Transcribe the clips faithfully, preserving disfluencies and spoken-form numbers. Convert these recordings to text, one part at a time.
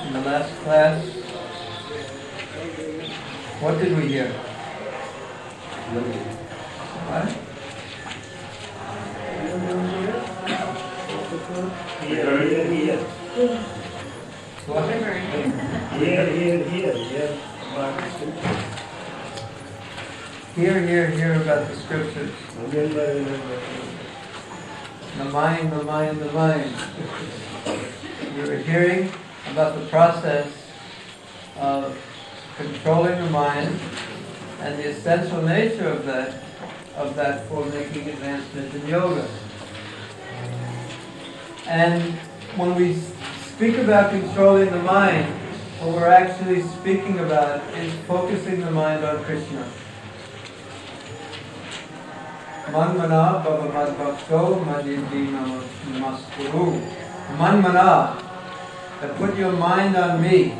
in the last class, what did we hear? What? Here, here, here. What? Here, here, here, here. Hear, hear, hear about the scriptures. The mind, the mind, the mind. We were hearing about the process of controlling the mind and the essential nature of that, of that for making advancement in yoga. And when we speak about controlling the mind, what we're actually speaking about is focusing the mind on Krishna. Manmana bhava madbhakto madhidhi namaskuru. Manmana, that put your mind on me.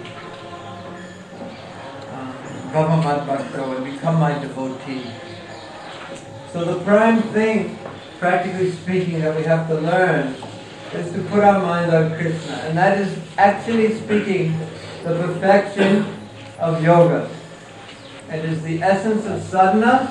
Bhava madbhakto, and become my devotee. So the prime thing, practically speaking, that we have to learn is to put our mind on Krishna. And that is, actually speaking, the perfection of yoga. It is the essence of sadhana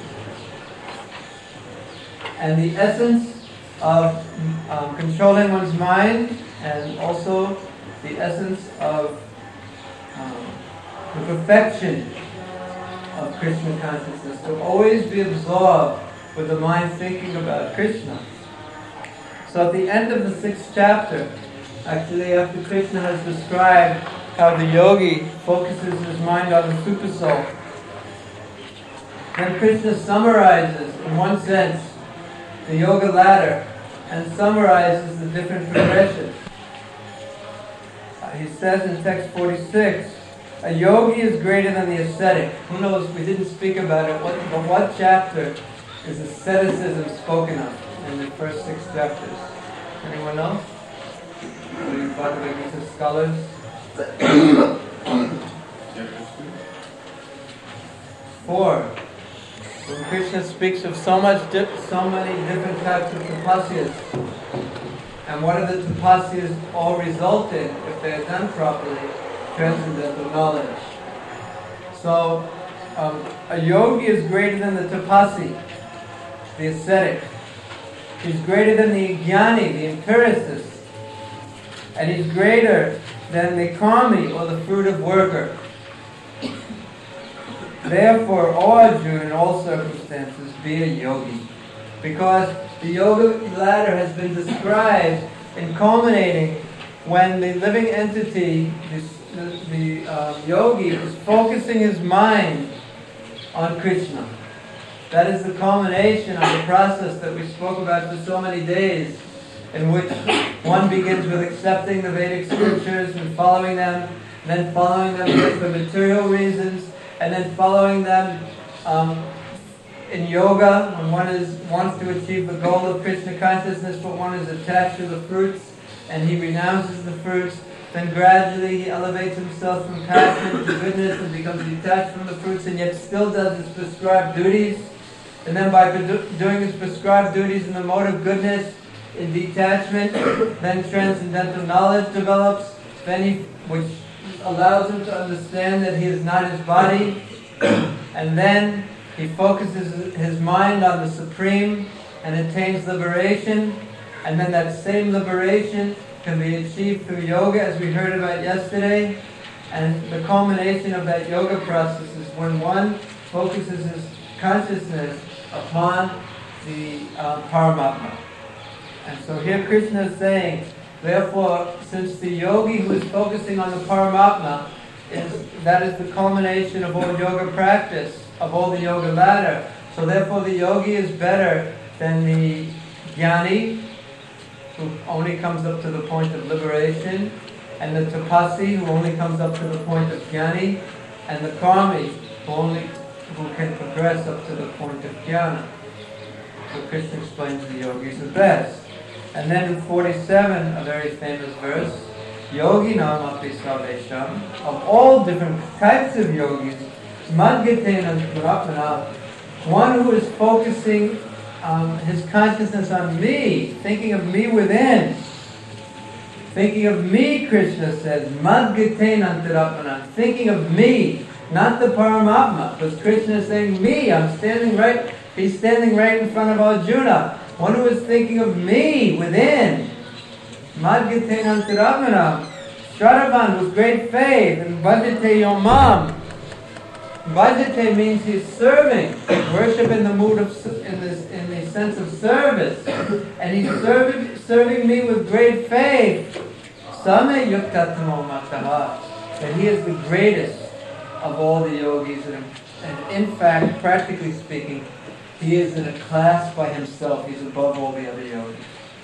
and the essence of um, controlling one's mind, and also the essence of um, the perfection of Krishna consciousness. To always be absorbed with the mind thinking about Krishna. So at the end of the sixth chapter, actually after Krishna has described how the yogi focuses his mind on the Supersoul, then Krishna summarizes, in one sense, the yoga ladder and summarizes the different progressions. Uh, he says in text forty-six, a yogi is greater than the ascetic. Who knows, we didn't speak about it, what, but what chapter is asceticism spoken of in the first six chapters? Anyone know? The Bhagavad Gita scholars? Four. When Krishna speaks of so much, di- so many different types of tapasyas, and what are the tapasyas all result in, if they are done properly? Transcendental knowledge. So, um, a yogi is greater than the tapasi, the ascetic. He's greater than the jnani, the empiricist. And he's greater than the karmi, or the fruitive worker. Therefore, O Arjuna, in all circumstances, be a yogi. Because the yoga ladder has been described in culminating when the living entity, the, the, the uh, yogi, is focusing his mind on Krishna. That is the culmination of the process that we spoke about for so many days, in which one begins with accepting the Vedic scriptures and following them, then following them just for material reasons, and then following them um, in yoga, when one is wants to achieve the goal of Krishna consciousness, but one is attached to the fruits, and he renounces the fruits. Then gradually he elevates himself from passion to goodness and becomes detached from the fruits, and yet still does his prescribed duties. And then by doing his prescribed duties in the mode of goodness, in detachment, then transcendental knowledge develops, then he, which allows him to understand that he is not his body, and then he focuses his mind on the Supreme and attains liberation, and then that same liberation can be achieved through yoga, as we heard about yesterday. And the culmination of that yoga process is when one focuses his consciousness upon the uh, Paramatma. And so here Krishna is saying, therefore, since the yogi who is focusing on the Paramatma, is, that is the culmination of all yoga practice, of all the yoga ladder. So therefore the yogi is better than the jnani, who only comes up to the point of liberation, and the tapasi, who only comes up to the point of jnani, and the karmi, who only who can progress up to the point of jnana. So Krishna explains the yogis the best. And then in forty-seven, a very famous verse, Yogi nam api sarvesham, of all different types of yogis, madgatena smaratmana, one who is focusing um, his consciousness on me, thinking of me within, Thinking of me, Krishna says, Madgiten Antaratmanam, thinking of me, not the Paramatma, because Krishna is saying me, I'm standing right, he's standing right in front of Arjuna, one who is thinking of me within. Madgiten Antaratmanam, Shraddhavan with great faith, and Bhajate Yomam. Bhajate means he's serving, worship in the mood of, in this, in the sense of service, and he's serving, serving me with great faith. Same Yuktatamo Mataha, that he is the greatest of all the yogis, and, and in fact, practically speaking, he is in a class by himself. He's above all the other yogis.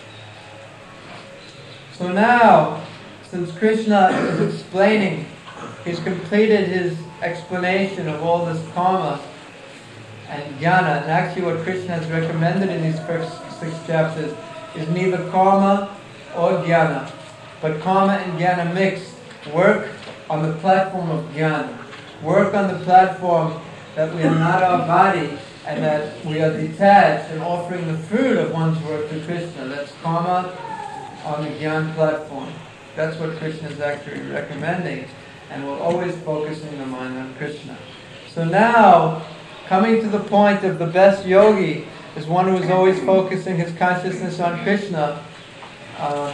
So now, since Krishna is explaining, he's completed his explanation of all this karma and jnana, and actually what Krishna has recommended in these first six chapters is neither karma or jnana, but karma and jnana mixed. Work on the platform of jnana. Work on the platform that we are not our body and that we are detached and offering the fruit of one's work to Krishna. That's karma on the jnana platform. That's what Krishna is actually recommending, and we're always focusing the mind on Krishna. So now, coming to the point of the best yogi is one who is always focusing his consciousness on Krishna. Um,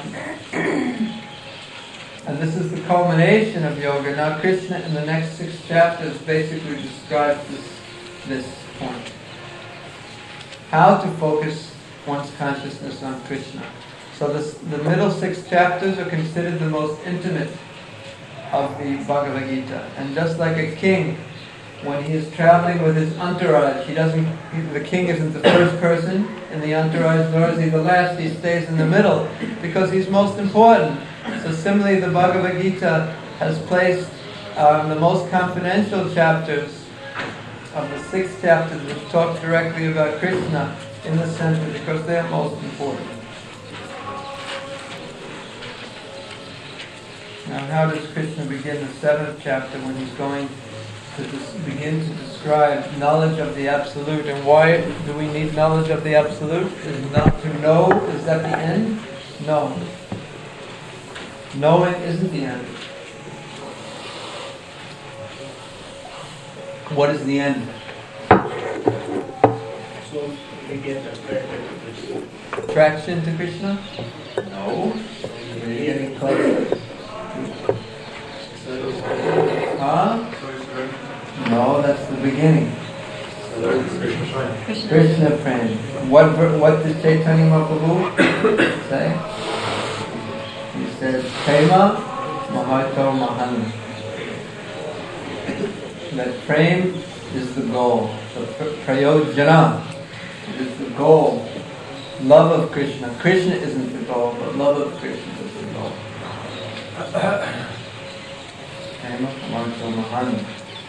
and this is the culmination of yoga. Now Krishna in the next six chapters basically describes this, this point. How to focus one's consciousness on Krishna. So this, the middle six chapters are considered the most intimate of the Bhagavad Gita. And just like a king, when he is traveling with his entourage, he doesn't. He, the king isn't the first person in the entourage, nor is he the last. He stays in the middle because he's most important. So similarly, the Bhagavad Gita has placed um, the most confidential chapters of the six chapters which talk directly about Krishna in the center because they are most important. Now, how does Krishna begin the seventh chapter when he's going to dis- begin to describe knowledge of the Absolute? And why do we need knowledge of the Absolute? Is not to know, is that the end? No. Knowing isn't the end. What is the end? So we get attracted to Krishna. Attraction to Krishna? No. We're getting closer. Huh? No, that's the beginning. Krishna Prem. What ver- what did Chaitanya Mahaprabhu say? He said, Prema Mahato Mahan. That Prem is the goal. So Prayojana is the goal. Love of Krishna. Krishna isn't the goal, but love of Krishna is the goal. Prema Mahato Mahan.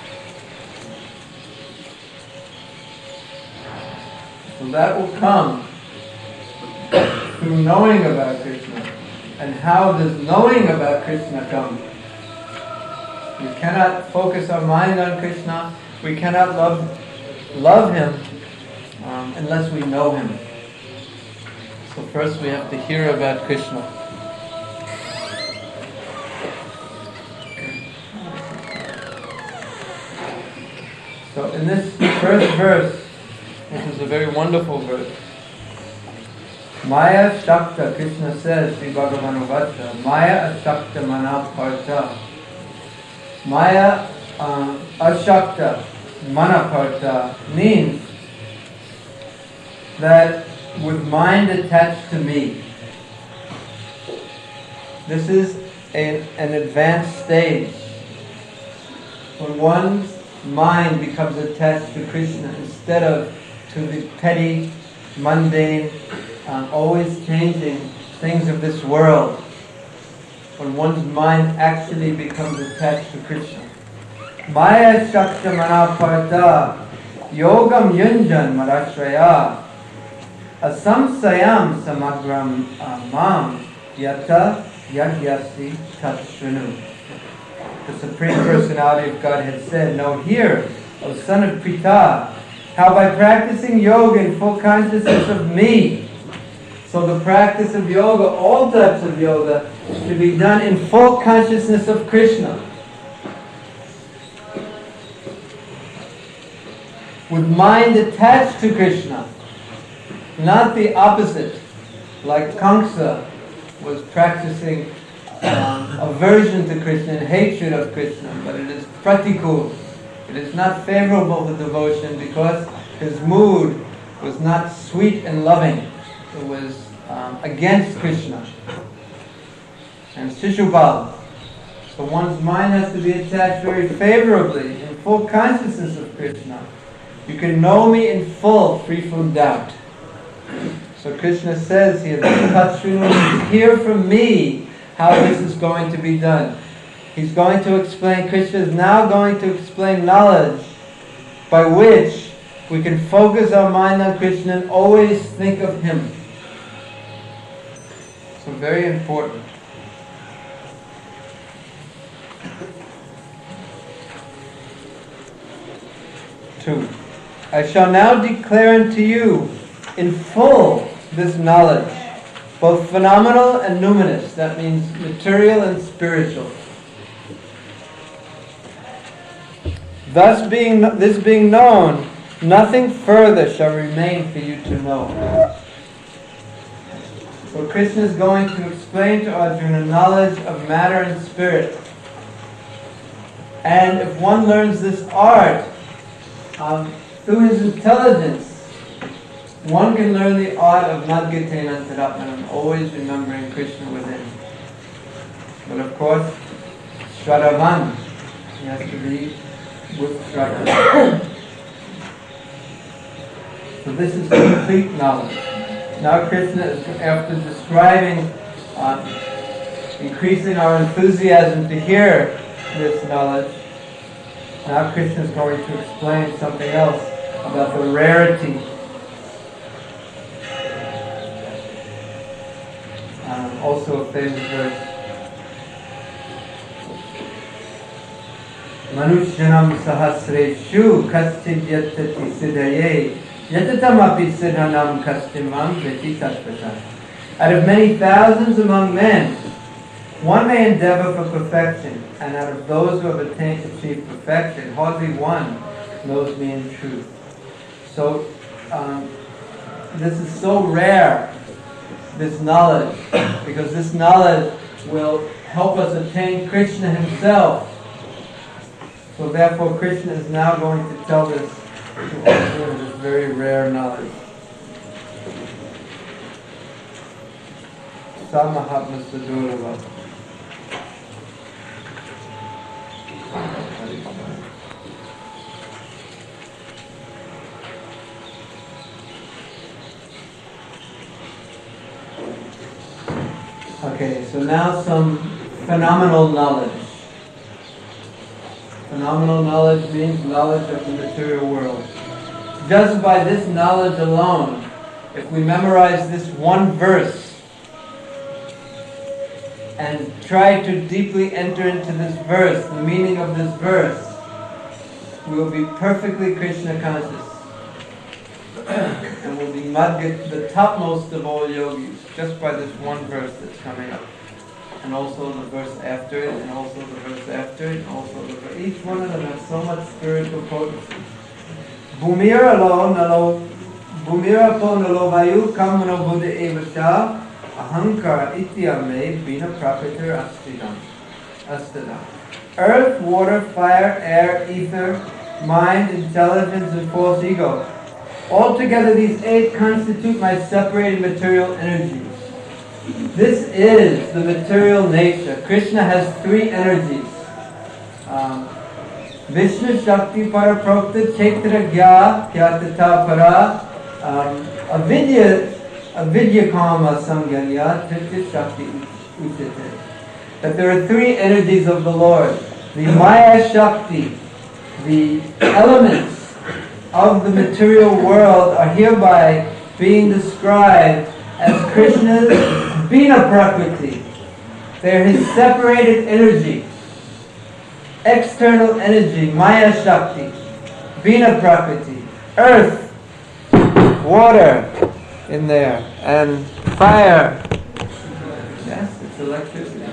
So that will come through knowing about Krishna. And how does knowing about Krishna come? We cannot focus our mind on Krishna. We cannot love love Him um, unless we know Him. So first we have to hear about Krishna. So in this first verse, which is a very wonderful verse, Maya Shakta, Krishna says, Sri Bhagavan Vacha, Maya Ashakta Manaparta. Maya um, Ashakta Manaparta means that with mind attached to me. This is a, an advanced stage. When one's mind becomes attached to Krishna instead of to the petty, mundane, um, always changing things of this world. When one's mind actually becomes attached to Krishna. Maya Shakta Manaparta Yogam Yunjan Marashraya Asamsayam Samagram Mam Yata Yagyasi Tatshrinu. The Supreme Personality of Godhead said, "Know here, O son of Pritha, how by practicing yoga in full consciousness of me." So the practice of yoga, all types of yoga, to be done in full consciousness of Krishna, with mind attached to Krishna, not the opposite, like Kamsa was practicing um, aversion to Krishna and hatred of Krishna, but it is pratikul. It is not favorable to devotion because his mood was not sweet and loving. It was um, against Krishna. And Shishupal. So one's mind has to be attached very favorably, in full consciousness of Krishna. You can know me in full, free from doubt. So Krishna says here, hear from me how this is going to be done. He's going to explain, Krishna is now going to explain knowledge by which we can focus our mind on Krishna and always think of Him. So very important. Two. I shall now declare unto you in full this knowledge, both phenomenal and numinous. That means material and spiritual. Thus being this being known, nothing further shall remain for you to know. So Krishna is going to explain to Arjuna knowledge of matter and spirit. And if one learns this art, um, through his intelligence, one can learn the art of Nadgitena Taratmanam, always remembering Krishna within. But of course, Shraddhavan, he has to be with Shraddha. So this is complete knowledge. Now Krishna is, after describing, uh, increasing our enthusiasm to hear this knowledge, now Krishna is going to explain something else about the rarity. Um, also a famous verse. Manushyanam sahasreshu kaschid yattati siddhaye yatatamapi siddhanam kastimam veti tatvata. Out of many thousands among men, one may endeavor for perfection, and out of those who have attained achieved perfection, hardly one knows me in truth. So, um, this is so rare, this knowledge, because this knowledge will help us attain Krishna Himself. So therefore Krishna is now going to tell this to Arjuna, this very rare knowledge. Samahatma Sadurava. Okay, so now some phenomenal knowledge. Phenomenal knowledge means knowledge of the material world. Just by this knowledge alone, if we memorize this one verse and try to deeply enter into this verse, the meaning of this verse, we will be perfectly Krishna conscious. And will be Madhya, the topmost of all yogis, just by this one verse that's coming up. And also the verse after it, and also the verse after it, and also the verse. Each one of them has so much spiritual potency. Bhumira lo nalo, Bhumira po nalo vayu kamano buddha evata, ahankara ityame bina prapitir astidam. Astidam. Earth, water, fire, air, ether, mind, intelligence, and false ego. Altogether these eight constitute my separated material energies. This is the material nature. Krishna has three energies. Um, Vishnu Shakti Paraprokta Chaitra Gya Kyatata Para um, Avidya Avidya Kama Samganya Trishya Shakti Uchite. That there are three energies of the Lord. The Maya Shakti, the elements of the material world are hereby being described as Krishna's Bina Prakriti. They are His separated energy. External energy, Maya Shakti, Bina Prakriti, earth, water in there, and fire. Yes, it's electricity.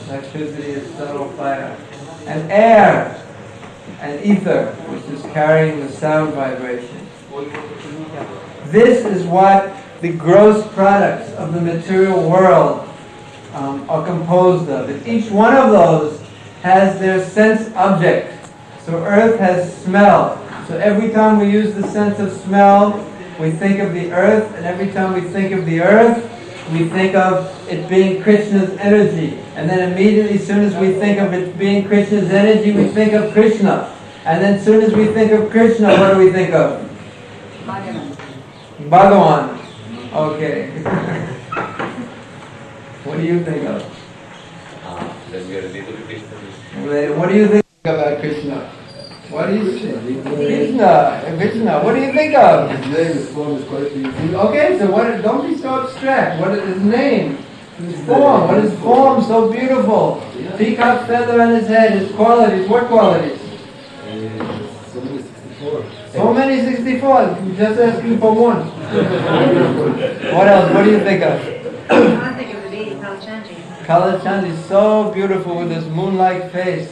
Electricity is subtle fire. And air and ether, which is carrying the sound vibration. This is what the gross products of the material world um, are composed of. And each one of those has their sense object. So earth has smell. So every time we use the sense of smell, we think of the earth, and every time we think of the earth, we think of it being Krishna's energy. And then immediately, as soon as we think of it being Krishna's energy, we think of Krishna. And then as soon as we think of Krishna, what do we think of? Bhagavan. Bhagavan. Okay. What do you think of? Uh, then we are ready to repeat What do you think about Krishna? What do you think? Krishna. Krishna. What do you think of? His name, his form, his quality. Okay, so what? Don't be so abstract. What is his name? His form. What is his form so beautiful? Peacock feather on his head. His qualities. What qualities? So many sixty-four. So many sixty-four. Just asking for one. What else? What do you think of? I can't think of the lady, Kalachandji. Kalachand is so beautiful with his moon-like face.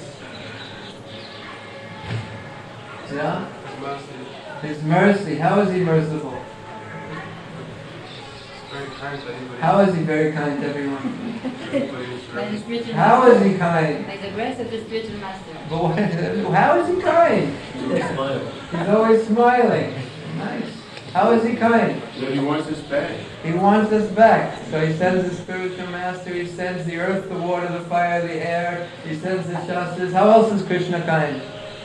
Yeah? His mercy. How is he merciful? How is he very kind to everyone? Like the spiritual How master. is he kind? Like the grace of the spiritual master. But what, how is he kind? He's always smiling. Nice. How is he kind? He wants us back. He wants us back. So he sends the spiritual master, he sends the earth, the water, the fire, the air, he sends the Shastras. How else is Krishna kind?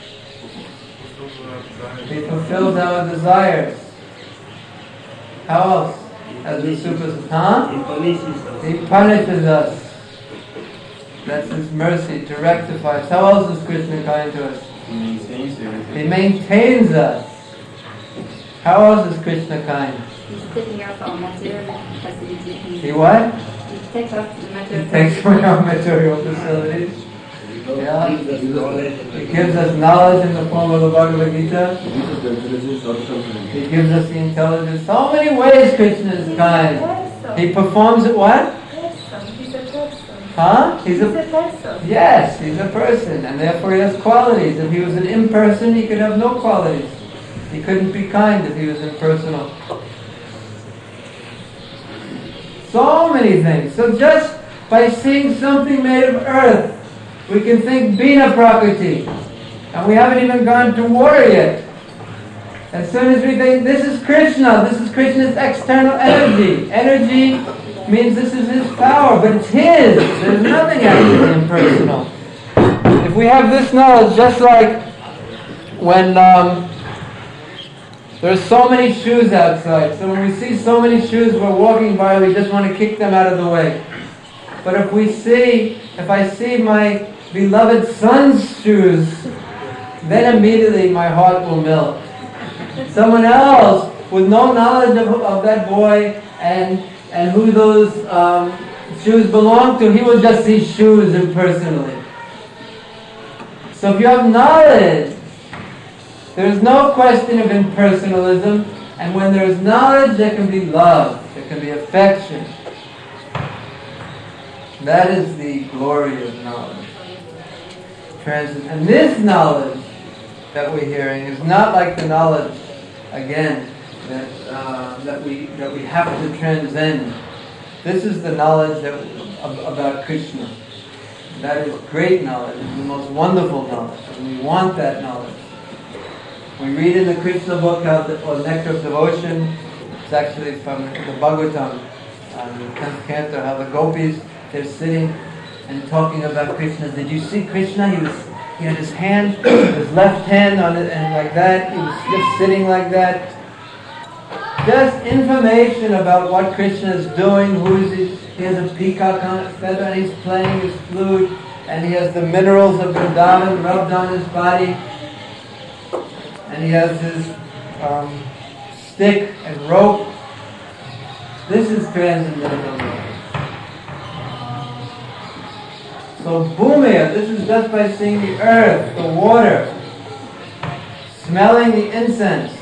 He fulfills our desires. How else? As the Supas, huh? He punishes us. He punishes us. That's his mercy to rectify us. How else is Krishna kind to us? He maintains everything. He maintains us. How else is Krishna kind? He's taking out our material facility. He what? He takes off the material He takes facility. away our material facilities. Yeah. Gives us knowledge and He gives us knowledge in the form of the Bhagavad Gita. This is the intelligence of the company. He gives us the intelligence. So many ways Krishna is kind. He performs it what? He's a person. Huh? He's He's a a person. yes, he's a person, and therefore he has qualities. If he was an imperson, he could have no qualities. He couldn't be kind if he was impersonal. So many things. So just by seeing something made of earth, we can think Bina Prakriti. And we haven't even gone to water yet. As soon as we think, this is Krishna, this is Krishna's external energy. Energy means this is his power, but it's his. There's nothing actually impersonal. If we have this knowledge, just like when um, there's so many shoes outside, so when we see so many shoes we're walking by, we just want to kick them out of the way. But if we see, if I see my beloved son's shoes, then immediately my heart will melt. Someone else with no knowledge of, of that boy and and who those um, shoes belong to, he will just see shoes impersonally. So if you have knowledge, there is no question of impersonalism, and when there is knowledge, there can be love, there can be affection. That is the glory of knowledge. Trans- and this knowledge that we're hearing is not like the knowledge, again, that uh, that we that we have to transcend. This is the knowledge that ab- about Krishna. That is great knowledge. It's the most wonderful knowledge, and we want that knowledge. We read in the Krishna book, how the, or Nectar of Devotion. It's actually from the Bhagavatam, um, the tenth canto, how the gopis, they're sitting and talking about Krishna. Did you see Krishna? He was, he had his hand, his left hand on it, and like that. He was just sitting like that. Just information about what Krishna is doing. Who is he? He has a peacock on his feather, and he's playing his flute, and he has the minerals of Vrindavan rubbed on his body, and he has his um, stick and rope. This is transcendental knowledge. So Bhumya, this is just by seeing the earth, the water, smelling the incense,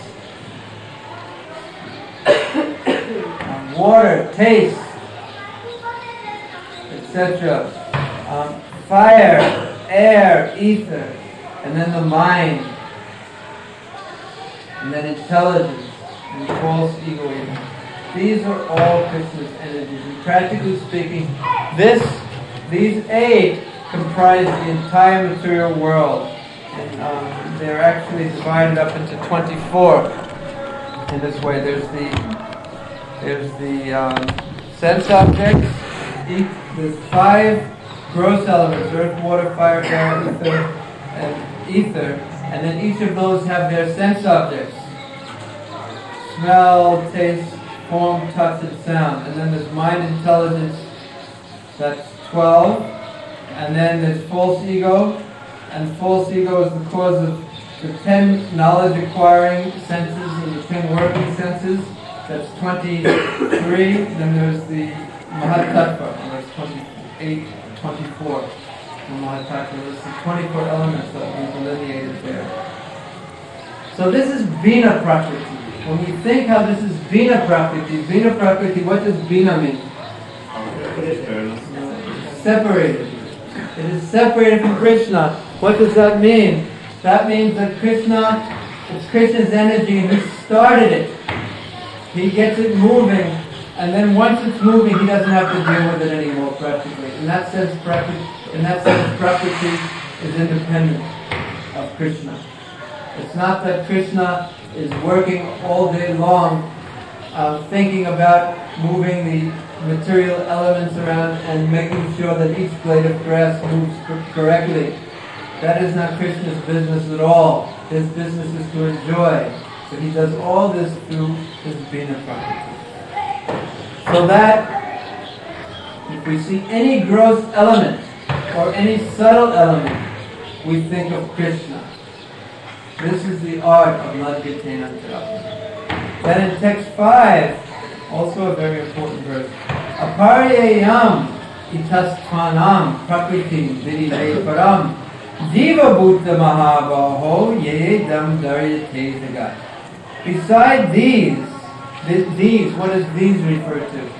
um, water, taste, et cetera. Um, fire, air, ether, and then the mind, and then intelligence, and false egoism. These are all Krishna's energies. And practically speaking, this, these eight comprise the entire material world. And um, they're actually divided up into twenty-four in this way. There's the there's the um, sense objects. Each, there's five gross elements: earth, water, fire, air, ether, and ether. And then each of those have their sense objects: smell, taste, form, touch, and sound. And then there's mind, intelligence. That's twelve. And then there's false ego. And false ego is the cause of the ten knowledge-acquiring senses and the ten working senses. That's twenty-three. Then there's the Mahatattva, and that's twenty-eight, twenty-four. The Mahatattva. There's the twenty-four elements that we delineated there. So this is Bina Prakriti. When we think how this is Bina Prakriti, Bina Prakriti, what does Bina mean? Separated. It is separated from Krishna. What does that mean? That means that Krishna, it's Krishna's energy and he started it. He gets it moving, and then once it's moving, he doesn't have to deal with it anymore practically. In that sense, Prakriti, in that sense, Prakriti is independent of Krishna. It's not that Krishna is working all day long uh, thinking about moving the material elements around and making sure that each blade of grass moves cor- correctly. That is not Krishna's business at all. His business is to enjoy. So he does all this through his Bina Prakriti. So that if we see any gross element or any subtle element, we think of Krishna. This is the art of Ladgitenantara. Then in text five, also a very important verse, Aparyayam itasthanam prakritim vidile param jiva bhuta mahabaho ye dam daryate jagat. Beside these, th- these, what does these refer to?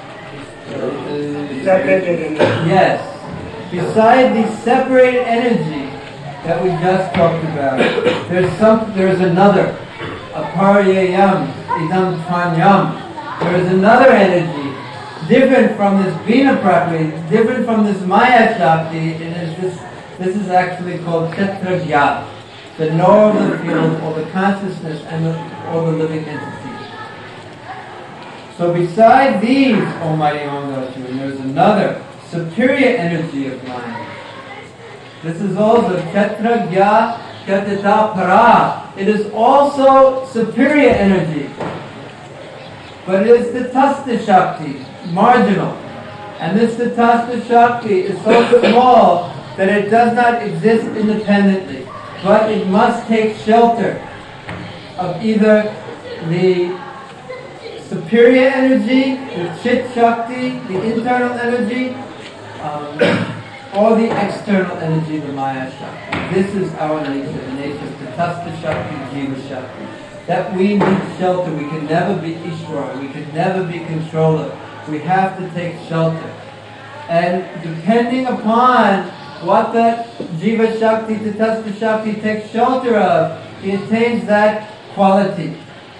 Uh, yes. Beside the separated energy that we just talked about, there's some. There's another. Aparyayam idam tvanyam. There is another energy, different from this Bina Prakriti, different from this Maya Shakti, and is this. This is actually called Kshetrajya, the knower of the field, or the consciousness, and the, or the living entity. So beside these, Almighty Mangalarjuna, there's another superior energy of mind. This is also Kshetrajya Kshetrita Para. It is also superior energy. But it is Tatastha Shakti, marginal. And this Tatastha Shakti is so small that it does not exist independently. But it must take shelter of either the superior energy, the Chit Shakti, the internal energy, um, or the external energy, the Maya Shakti. This is our nature, the nature of Tatastha Shakti, Jiva Shakti. That we need shelter. We can never be Ishvara. We can never be controller. We have to take shelter. And depending upon what that Jiva Shakti, Tatastha Shakti takes shelter of, he attains that quality.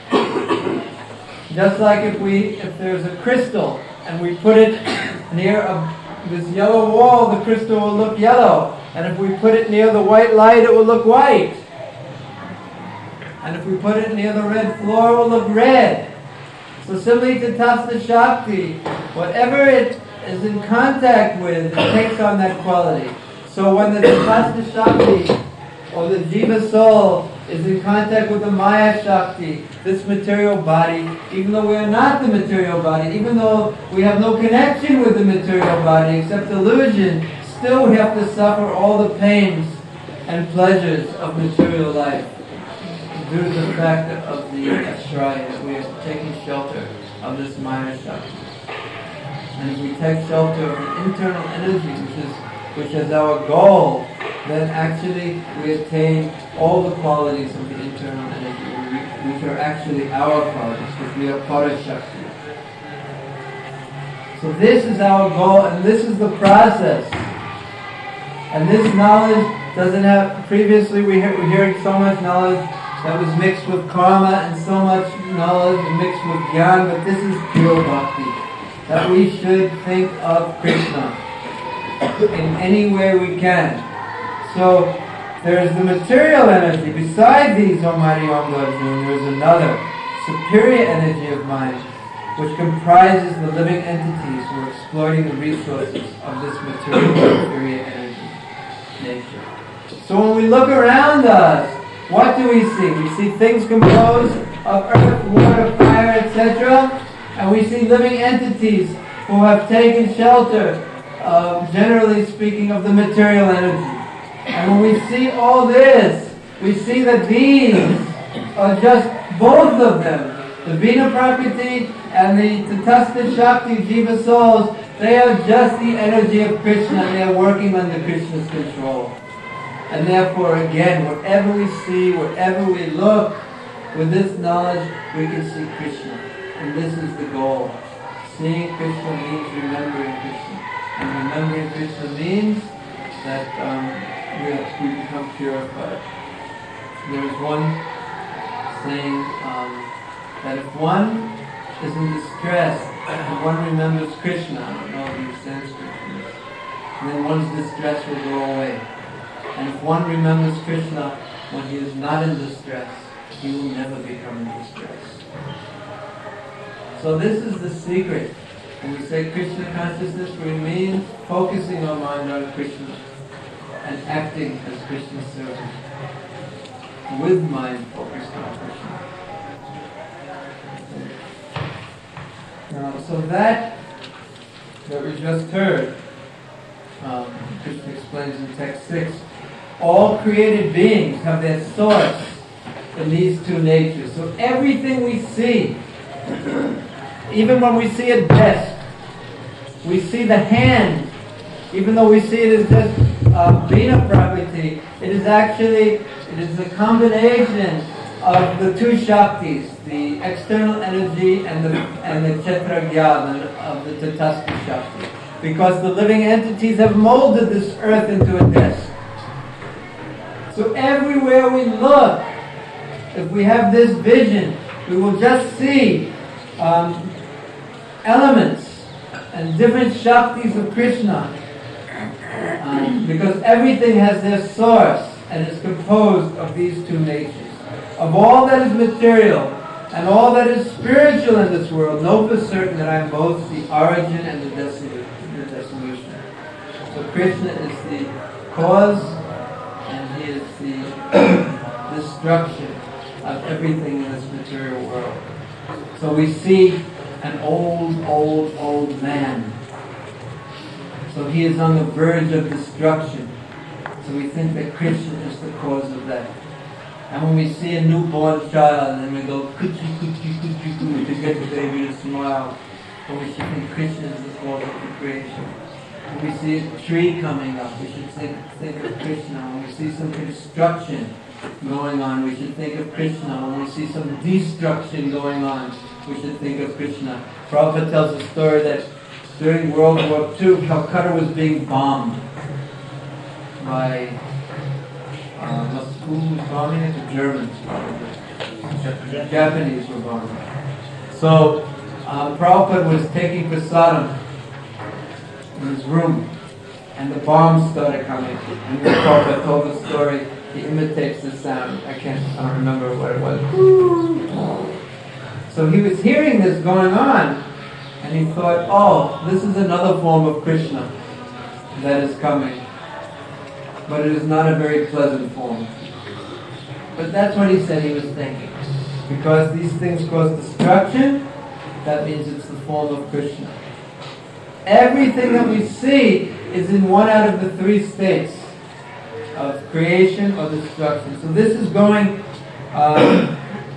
Just like if we, if there's a crystal and we put it near a, this yellow wall, the crystal will look yellow. And if we put it near the white light, it will look white. And if we put it near the red floor, it will look red. So similarly to Tatastha Shakti, whatever it is in contact with, it takes on that quality. So when the Tatastha Shakti, or the Jiva soul, is in contact with the Maya Shakti, this material body, even though we are not the material body, even though we have no connection with the material body except illusion, still we have to suffer all the pains and pleasures of material life, due to the fact of the Ashraya, that we are taking shelter of this Maya Shakti. And if we take shelter of the internal energy, which is which is our goal, then actually we attain all the qualities of the internal energy, which are actually our qualities, which we are Parashakti. So this is our goal, and this is the process And this knowledge doesn't have, previously we hear, we're hearing so much knowledge that was mixed with karma and so much knowledge mixed with gyan, but this is pure bhakti. That we should think of Krishna in any way we can. So there's the material energy. Beside these Om Hari Om Arjuna, there's another superior energy of mind which comprises the living entities who are exploiting the resources of this material superior energy nature. So when we look around us, what do we see? We see things composed of earth, water, fire, et cetera, and we see living entities who have taken shelter, uh, generally speaking, of the material energy. And when we see all this, we see that these are just both of them, the Bina Prakriti and the Tatastha Shakti Jiva souls, they are just the energy of Krishna. They are working under Krishna's control. And therefore, again, whatever we see, wherever we look, with this knowledge, we can see Krishna. And this is the goal. Seeing Krishna means remembering Krishna. And remembering Krishna means that um, we, have, we become purified. There is one saying um, that if one is in distress and one remembers Krishna, I don't know if you Sanskrit for this, then one's distress will go away. And if one remembers Krishna when he is not in distress, he will never become in distress. So this is the secret. When we say Krishna consciousness, we mean focusing our mind on Krishna and acting as Krishna's servant with mind focused on Krishna. Now, so that that we just heard, um, Krishna explains in text six, all created beings have their source in these two natures. So everything we see, even when we see a desk, we see the hand, even though we see it as just uh, Bina Prakriti, it is actually, it is a combination of the two Shaktis, the external energy and the and the Kshetra Gyan of the Tatastha Shakti. Because the living entities have molded this earth into a desk. So everywhere we look, if we have this vision, we will just see um, elements and different Shaktis of Krishna. Um, because everything has their source and is composed of these two natures. Of all that is material and all that is spiritual in this world, know for certain that I am both the origin and the dissolution. The dissolution. So Krishna is the cause and he is the destruction of everything in this material world. So we see an old, old, old man. So he is on the verge of destruction. So we think that Krishna is the cause of that. And when we see a newborn child, and we go, kuchi, kuchi, kuchi, kuchi, to get the baby to smile, and we should think Krishna is the cause of the creation. When we see a tree coming up, we should think, think of Krishna. When we see some construction going on, we should think of Krishna. When we see some destruction going on, we should think of Krishna. Prabhupada tells a story that during World War Two, Calcutta was being bombed by, uh, who was bombing it? The Germans, probably. The Japanese were bombing. So, uh, Prabhupada was taking prasadam in his room, and the bombs started coming. And when Prabhupada told the story, he imitates the sound. I can't, I don't remember what it was. So he was hearing this going on, and he thought, oh, this is another form of Krishna that is coming. But it is not a very pleasant form. But that's what he said he was thinking. Because these things cause destruction, that means it's the form of Krishna. Everything that we see is in one out of the three states of creation or destruction. So this is going, uh,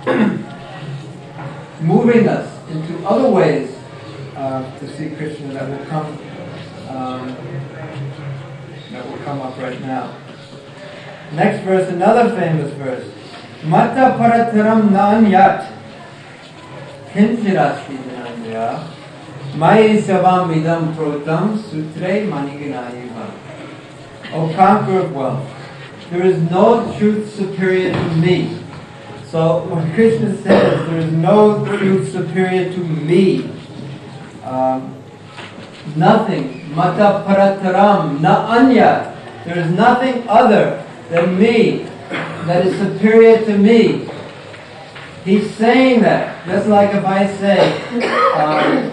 moving us into other ways uh, to see Krishna that will come, um, that will come up right now. Next verse, another famous verse. Mata parataram nanyat kinchirasti dhanandya Mai savam idam protam sutre maniganayiva. O conqueror of wealth, there is no truth superior to me. So when Krishna says there is no truth superior to me, um, nothing, mata parataram, na anya, there is nothing other than me that is superior to me. He's saying that, just like if I say, um,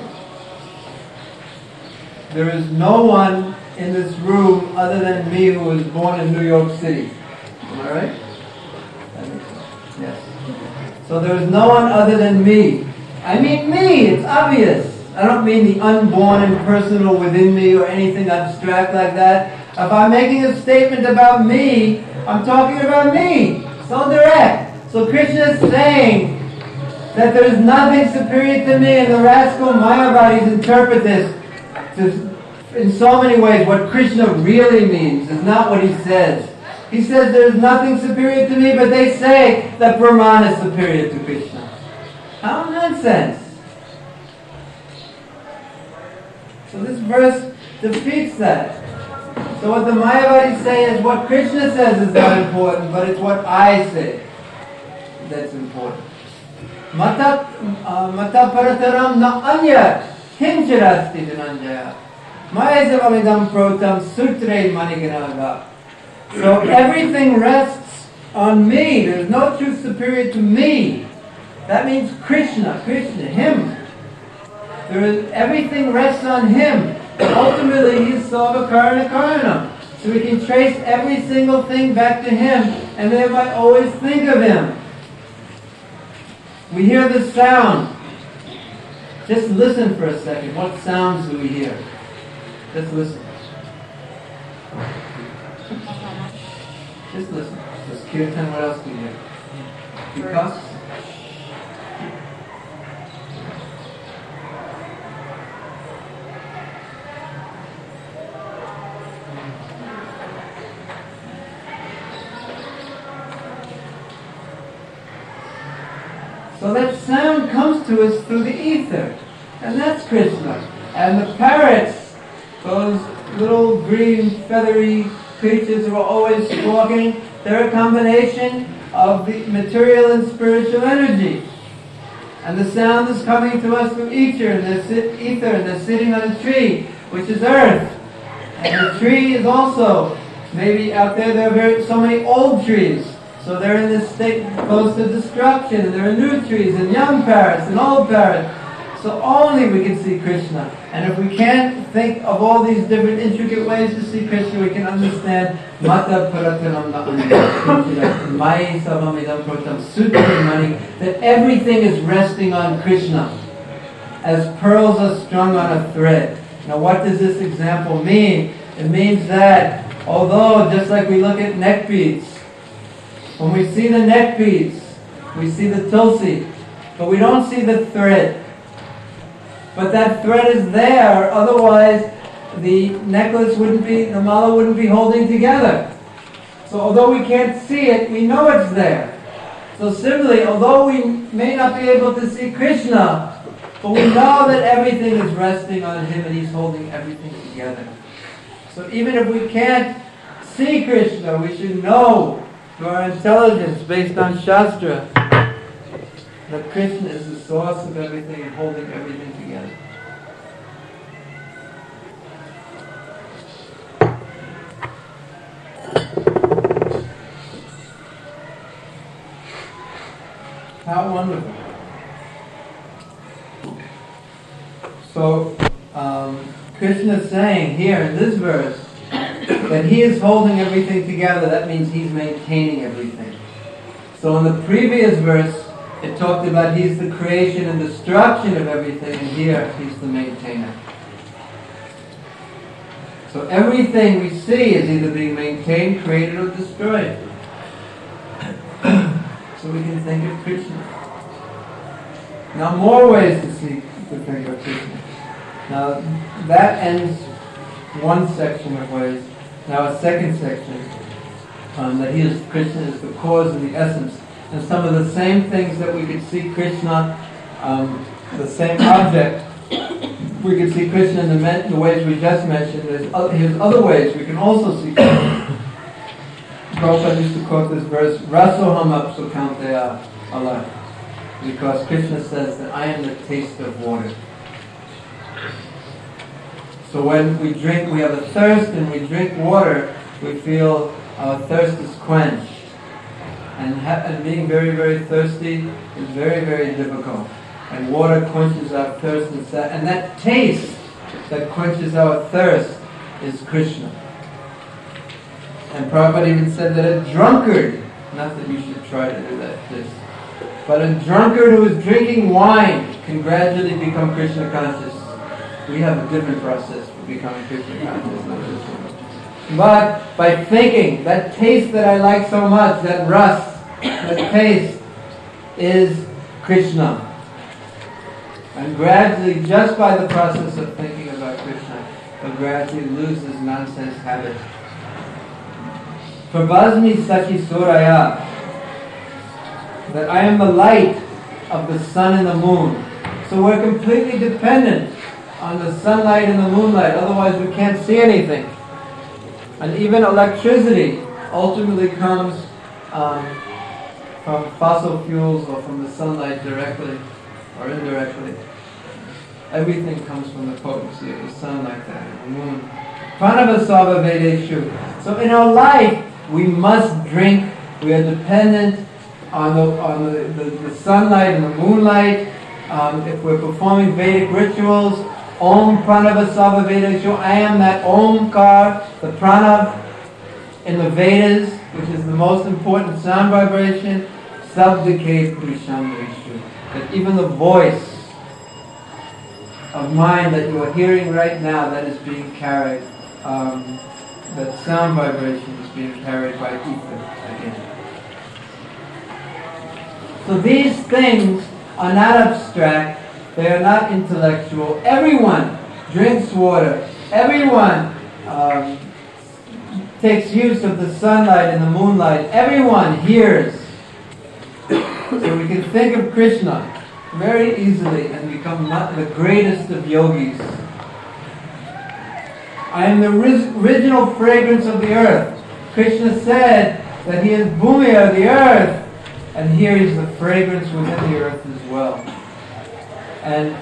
there is no one in this room other than me who was born in New York City. Am I right? Yes. So there is no one other than me. I mean me, it's obvious. I don't mean the unborn and personal within me or anything abstract like that. If I'm making a statement about me, I'm talking about me. So direct. So Krishna is saying that there is nothing superior to me, and the rascal Mayavadis interpret this to, in so many ways. What Krishna really means is not what he says. He says there is nothing superior to me, but they say that Brahman is superior to Krishna. How nonsense! So this verse defeats that. So what the Mayavadis say is what Krishna says is not important, but it's what I say that's important. Mata uh, mata parataram na anya kinchirasti dhananjaya mayasamamidam protam sutre maniganaga. So everything rests on me. There's no truth superior to me. That means Krishna, Krishna, Him. There is, everything rests on Him. Ultimately, He's Sarva Karana Karanam. So we can trace every single thing back to Him, and thereby always think of Him. We hear the sound. Just listen for a second. What sounds do we hear? Just listen. Just listen. Just kirtan, what else do you hear? Because? So that sound comes to us through the ether. And that's Krishna. And the parrots, those little green feathery creatures who are always squawking, they're a combination of the material and spiritual energy. And the sound is coming to us through ether, and they're, sit, ether, and they're sitting on a tree, which is earth. And the tree is also, maybe out there there are very, so many old trees. So they're in this state close to destruction, and there are new trees, and young parrots, and old parrots. So only we can see Krishna. And if we can't think of all these different intricate ways to see Krishna, we can understand Mata Paratanam Mai Samamidam Protam Sutri Mani, that everything is resting on Krishna, as pearls are strung on a thread. Now what does this example mean? It means that although, just like we look at neck beads, when we see the neck beads, we see the tulsi, but we don't see the thread. But that thread is there, otherwise the necklace wouldn't be, the mala wouldn't be holding together. So although we can't see it, we know it's there. So similarly, although we may not be able to see Krishna, but we know that everything is resting on Him and He's holding everything together. So even if we can't see Krishna, we should know through our intelligence based on Shastra that Krishna is the source of everything and holding everything together. How wonderful. So, um, Krishna is saying here in this verse that He is holding everything together. That means He's maintaining everything. So in the previous verse, it talked about He's the creation and destruction of everything, and here He's the maintainer. So everything we see is either being maintained, created, or destroyed. So we can think of Krishna. Now more ways to see to think of Krishna. Now that ends one section of ways. Now a second section, um, that He is Krishna is the cause and the essence. And some of the same things that we could see Krishna, um, the same object, we could see Krishna in the, men- the ways we just mentioned. There's other, here's other ways we can also see Krishna. Prabhupada used to quote this verse, Rasoham apsukanteya Allah, because Krishna says that I am the taste of water. So when we drink, we have a thirst, and we drink water, we feel our thirst is quenched. And, ha- and being very, very thirsty is very, very difficult. And water quenches our thirst, and, sa- and that taste that quenches our thirst is Krishna. And Prabhupada even said that a drunkard, not that you should try to do that, this, but a drunkard who is drinking wine can gradually become Krishna conscious. We have a different process for becoming Krishna conscious, not this one. But by thinking, that taste that I like so much, that ras, that taste, is Krishna. And gradually, just by the process of thinking about Krishna, it gradually loses nonsense habits. Prabhasmi Sachi Suraya, that I am the light of the sun and the moon. So we're completely dependent on the sunlight and the moonlight, otherwise we can't see anything. And even electricity ultimately comes um, from fossil fuels or from the sunlight directly or indirectly. Everything comes from the potency of the sun like that, and the moon. Pranavasava Vedeshu. So in our life, we must drink. We are dependent on the on the, the, the sunlight and the moonlight. Um, if we're performing Vedic rituals, Om Pranavasava Vedeshu. I am that Omkar, the Pranav in the Vedas, which is the most important sound vibration. Sabdike Purishamreshu. That even the voice of mine that you are hearing right now, that is being carried, um, that sound vibration is being carried by ether again. So these things are not abstract, they are not intellectual. Everyone drinks water, everyone um, takes use of the sunlight and the moonlight, everyone hears. So we can think of Krishna very easily and become not the greatest of yogis. I am the original fragrance of the earth. Krishna said that he is Bhumya, the earth, and here is the fragrance within the earth as well. And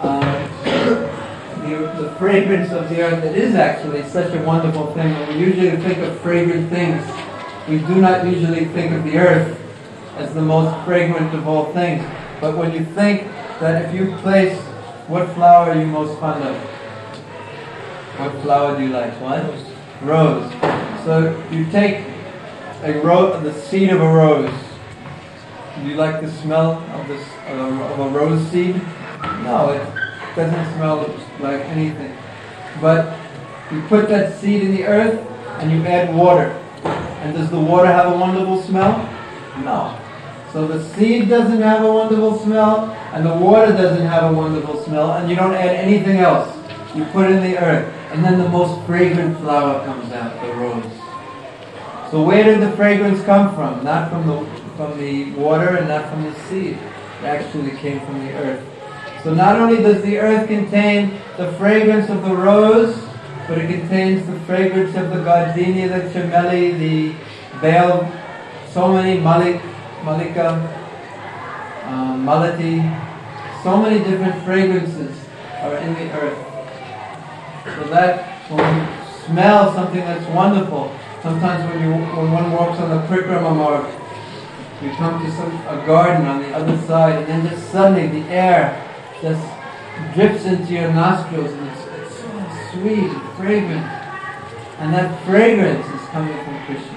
uh, the, the fragrance of the earth, it is actually such a wonderful thing. When we usually think of fragrant things, we do not usually think of the earth as the most fragrant of all things. But when you think that if you place, what flower are you most fond of? What flower do you like? What? Rose. So you take a ro- the seed of a rose. Do you like the smell of this of a rose seed? No, it doesn't smell like anything. But you put that seed in the earth and you add water. And does the water have a wonderful smell? No. So the seed doesn't have a wonderful smell, and the water doesn't have a wonderful smell, and you don't add anything else. You put it in the earth, and then the most fragrant flower comes out, the rose. So where did the fragrance come from? Not from the from the water and not from the seed. It actually came from the earth. So not only does the earth contain the fragrance of the rose, but it contains the fragrance of the gardenia, the chameli, the bale, so many malik, malika, um, malati, so many different fragrances are in the earth. So that when we smell something that's wonderful, sometimes when you when one walks on the Prikrama marg, you come to some a garden on the other side, and then just suddenly the air just drips into your nostrils, and it's, it's so sweet and fragrant, and that fragrance is coming from Krishna.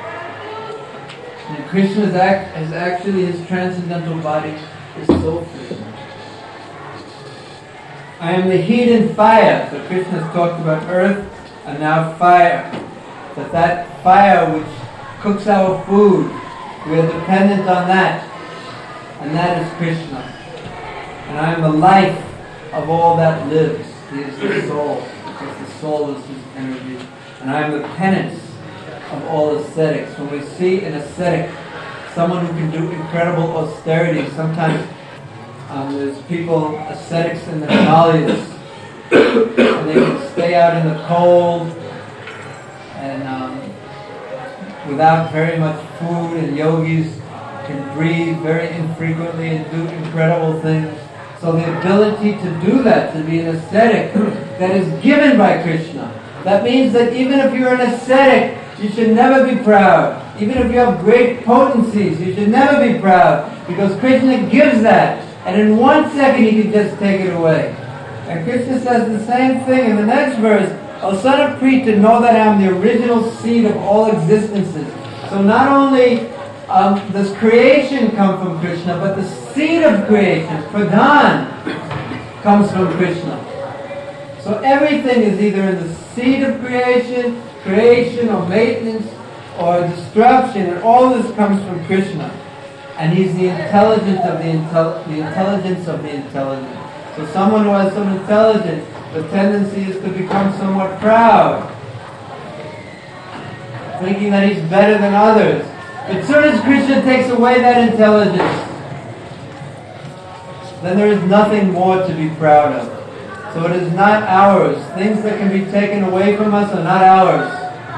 And Krishna's act is actually his transcendental body is so fragrant. I am the heat and fire. So Krishna has talked about earth and now fire. That that fire which cooks our food, we are dependent on that. And that is Krishna. And I am the life of all that lives. He is the soul, because the soul is his energy. And I am the penance of all ascetics. When we see an ascetic, someone who can do incredible austerity, sometimes um, there's people, ascetics in the Himalayas, and they can stay out in the cold and um, without very much food, and yogis can breathe very infrequently and do incredible things. So the ability to do that, to be an ascetic, that is given by Krishna. That means that even if you're an ascetic, you should never be proud. Even if you have great potencies, you should never be proud, because Krishna gives that, and in one second he can just take it away. And Krishna says the same thing in the next verse, O son of Pritha, know that I am the original seed of all existences. So not only um, does creation come from Krishna, but the seed of creation, Pradhan, comes from Krishna. So everything is either in the seed of creation, creation or maintenance or destruction, and all this comes from Krishna. And He's the intelligence of the, intel- the intelligence of the intelligent. So someone who has some intelligence, the tendency is to become somewhat proud, thinking that he's better than others. But as soon as Krishna takes away that intelligence, then there is nothing more to be proud of. So it is not ours. Things that can be taken away from us are not ours.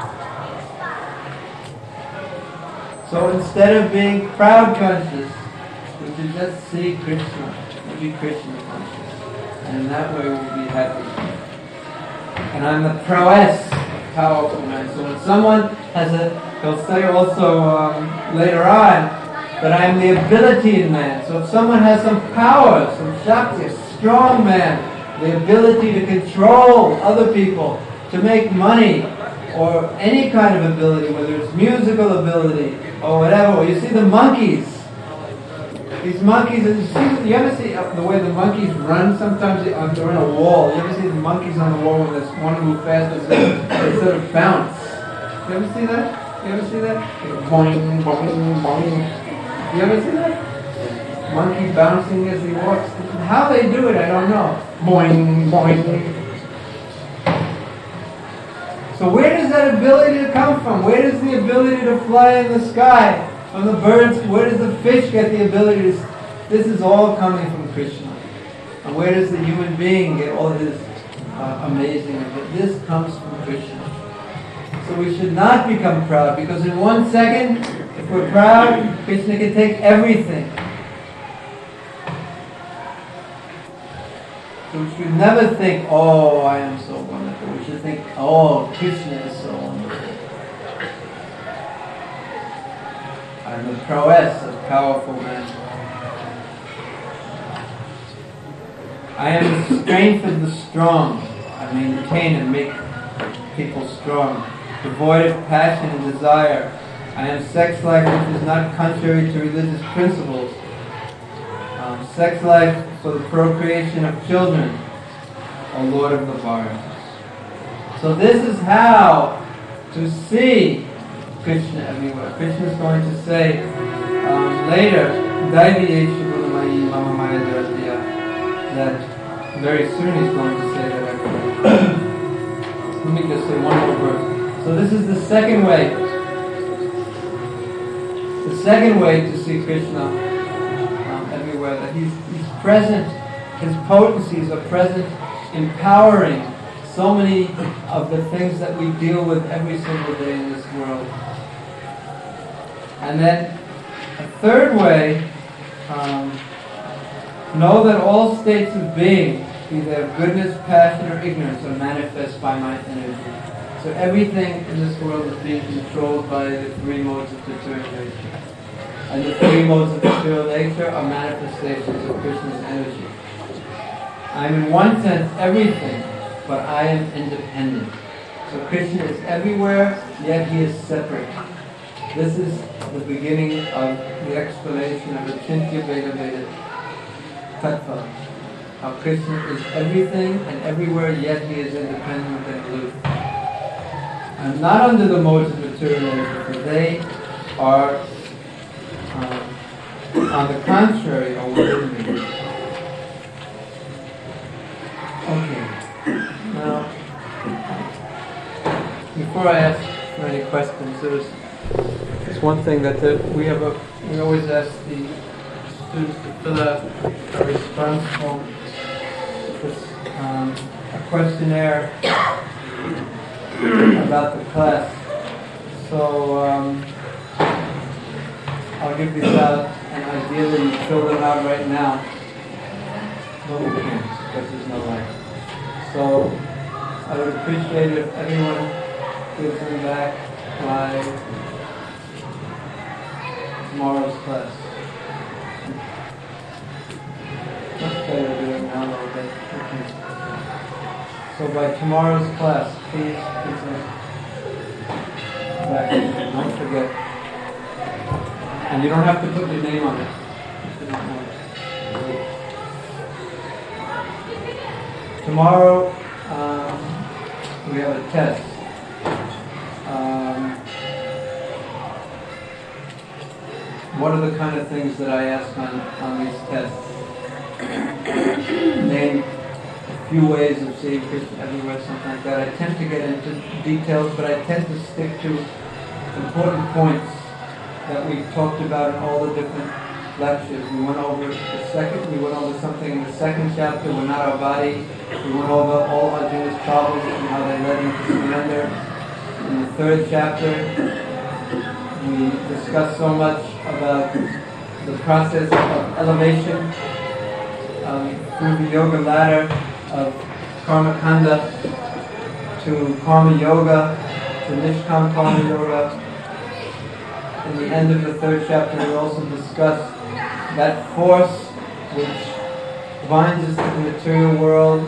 So instead of being proud conscious, we should just see Krishna and be Krishna conscious. And in that way we'll be happy. And I'm the prowess, powerful man. So when someone has a, he'll say also um, later on that I am the ability in man. So if someone has some power, some shakti, a strong man, the ability to control other people, to make money, or any kind of ability, whether it's musical ability or whatever. Or you see the monkeys. These monkeys, you, see, you ever see the way the monkeys run? Sometimes they, uh, they're in a wall. You ever see the monkeys on the wall when there's one to move fast, they sort of bounce? You ever see that? You ever see that? They go boing, boing, boing. You ever see that? Monkey bouncing as he walks. How they do it, I don't know. Boing, boing. So where does that ability to come from? Where does the ability to fly in the sky? From the birds, where does the fish get the ability to... This is all coming from Krishna. And where does the human being get all this uh, amazing... This comes from Krishna. So we should not become proud, because in one second, if we're proud, Krishna can take everything. So we should never think, oh, I am so wonderful. We should think, oh, Krishna is so wonderful. I'm the prowess of powerful men. I am the strength of the strong. I maintain and make people strong. Devoid of passion and desire. I am sex life which is not contrary to religious principles. Um, sex life for the procreation of children, O Lord of the Bharata. So this is how to see Krishna everywhere. Krishna is going to say um, later, that very soon he's going to say that everywhere. Let me just say one more verse. So this is the second way. The second way to see Krishna um, everywhere, that he's, he's present, his potencies are present, empowering so many of the things that we deal with every single day in this world. And then a third way, um, know that all states of being, be they of goodness, passion, or ignorance, are manifest by my energy. So everything in this world is being controlled by the three modes of material nature. And the three modes of material nature are manifestations of Krishna's energy. I am in one sense everything, but I am independent. So Krishna is everywhere, yet he is separate. This is the beginning of the explanation of the Achintya Veda Veda Tattva. How Krishna is everything and everywhere, yet he is independent and aloof. And not under the modes of material nature, for they are, um, on the contrary, are within me. Okay. Now, before I ask for any questions, there's It's one thing that the, we have a we always ask the students to fill out a response form, this, um, a questionnaire about the class. So um, I'll give these out, and ideally you fill them out right now. No, we can't, because there's no light. So I would appreciate it if everyone gives them back by tomorrow's class. Much better to do it now, though, but okay. So by tomorrow's class, please give them back. Don't forget. And you don't have to put your name on it if you don't want it. Tomorrow, um, we have a test. Um, what are the kind of things that I ask on, on these tests? Name a few ways of seeing Krishna everywhere, something like that. I tend to get into details, but I tend to stick to important points that we've talked about in all the different lectures. We went over the second, we went over something in the second chapter, we're not our body. We went over all Arjuna's problems and how they led him to surrender. In the third chapter, we discussed so much about the process of elevation um, through the yoga ladder of karma kanda to karma yoga to nishkam karma yoga. In the end of the third chapter, we also discussed that force which binds us to the material world.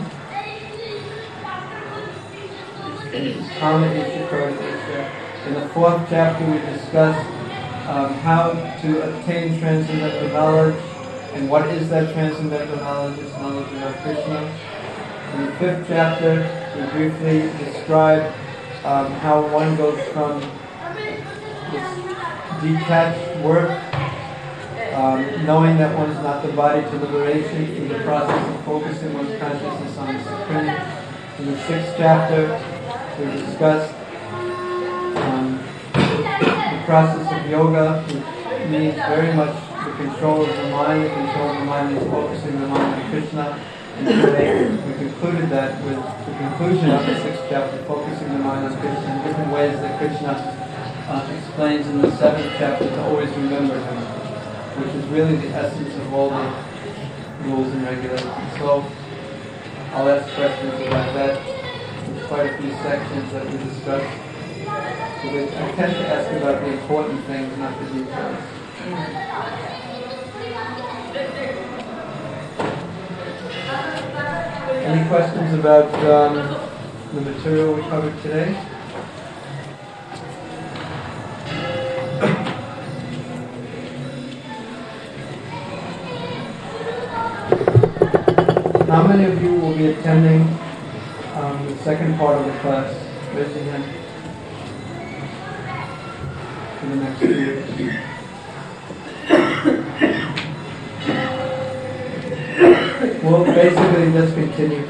Karma isha, karma isha. In the fourth chapter, we discussed um, how to attain transcendental knowledge, and what is that transcendental knowledge? It's knowledge about Krishna. In the fifth chapter, we briefly described um, how one goes from this detached work, um, knowing that one's not the body, to liberation through the process of focusing one's consciousness on the Supreme. In the sixth chapter, we discussed um, the process of yoga, which means very much the control of the mind. The control of the mind is focusing the mind on Krishna. And today we concluded that with the conclusion of the sixth chapter, focusing the mind on Krishna in different ways that Krishna Uh, explains in the seventh chapter to always remember him, which is really the essence of all the rules and regulations. So I'll ask questions about that. There's quite a few sections that we discussed. So they, I tend to ask about the important things, not the details. Any questions about um, the material we covered today? How many of you will be attending um, the second part of the class? Raise your hand. For the next year. We'll basically just continue.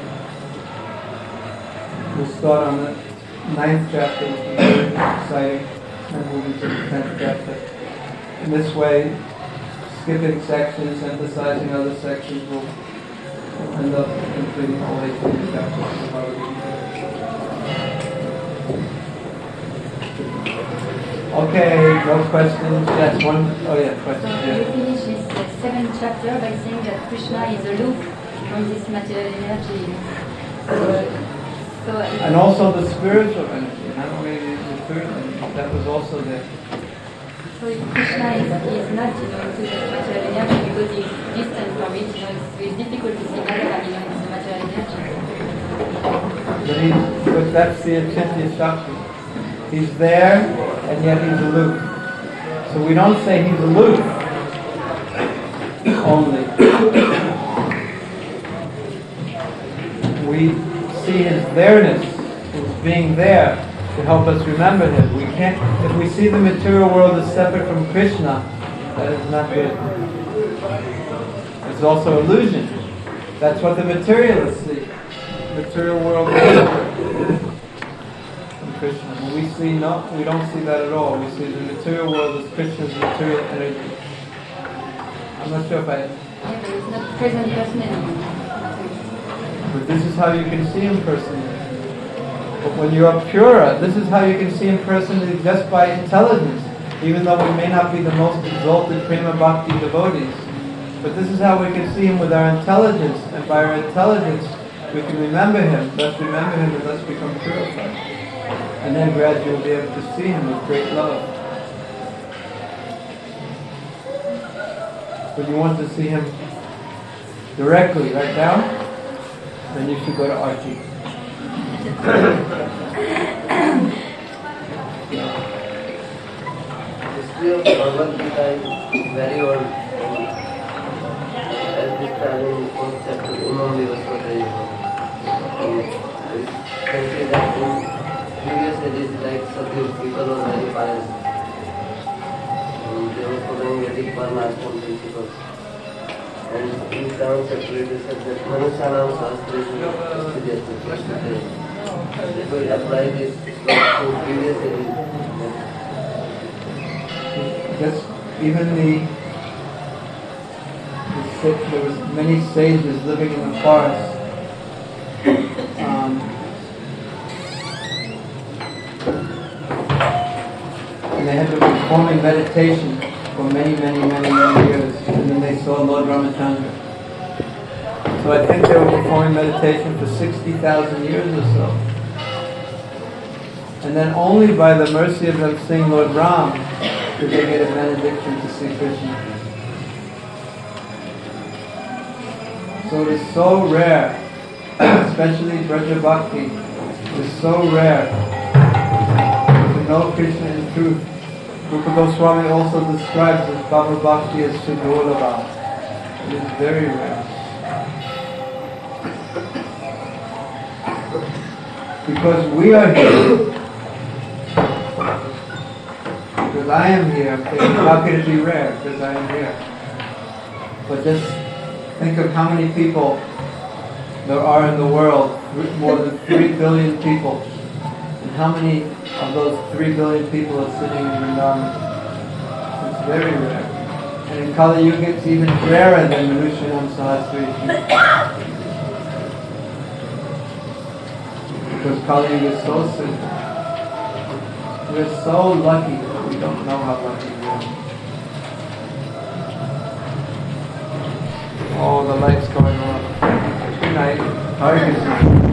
We'll start on the ninth chapter, which is very exciting, and move into the tenth chapter. In this way, skipping sections, emphasizing other sections will end up completing all eighteen chapters of Bhagavad Gita. Okay, no questions? Yes, one. Oh yeah, question. So Yeah. you finish this uh, seventh chapter by saying that Krishna is aloof from this material energy. So, so it- And also the spiritual energy, not only the spiritual energy, that was also there. So if Krishna is, is not, you know, into this material energy because he is distant from it, you know, it's, it's difficult to see Madhava, you know, into the material energy. But, he, but that's the Achintya Shakti. He's there, and yet he's aloof. So we don't say he's aloof only. We see his there-ness, his being there, to help us remember him. We can't, if we see the material world as separate from Krishna, that is not good. It's also illusion. That's what the materialists see. The material world is separate from Krishna. And we see no, we don't see that at all. We see the material world as Krishna's material energy. I'm not sure if I. Yeah, but it's not present personally. But this is how you can see him personally. But when you are purer, this is how you can see him personally just by intelligence, even though we may not be the most exalted prima bhakti devotees. But this is how we can see him with our intelligence, and by our intelligence we can remember him, thus remember him and thus become purified. And then gradually you'll be able to see him with great love. When you want to see him directly, right now, then you should go to Arti. History of Bhagavad Gita is very old. As described in fourth chapter, Imam Vivaswata. Can say that in previous ages, like Satyug, people were very pious. And they were following Vedic Varnashram principles. And in seventh chapter, it is said that Manushanam Sahasreshu Astidhyasya. They will apply this to previous ages. Just even the, the sa- there was many sages living in the forest. Um, and they had been performing meditation for many, many, many, many years, and then they saw Lord Ramachandra. So I think they were performing meditation for sixty thousand years or so. And then only by the mercy of them seeing Lord Ram did they get a benediction to see Krishna. So it is so rare, especially Braja Bhakti, it is so rare to know Krishna in truth. Rupa Goswami also describes this Bhava Bhakti as Sudurlabha. It is very rare. Because we are here. Because I am here. How could it be rare? Because I am here. But just think of how many people there are in the world, more than three billion people. And how many of those three billion people are sitting in Vrindavan? It's very rare. And in Kali Yuga it's even rarer than Manushanam Sahasreshu. Because Kali Yuga is so simple. We're so lucky that we don't know how lucky we are. Oh, the light's going on. Good night. Hare Krishna.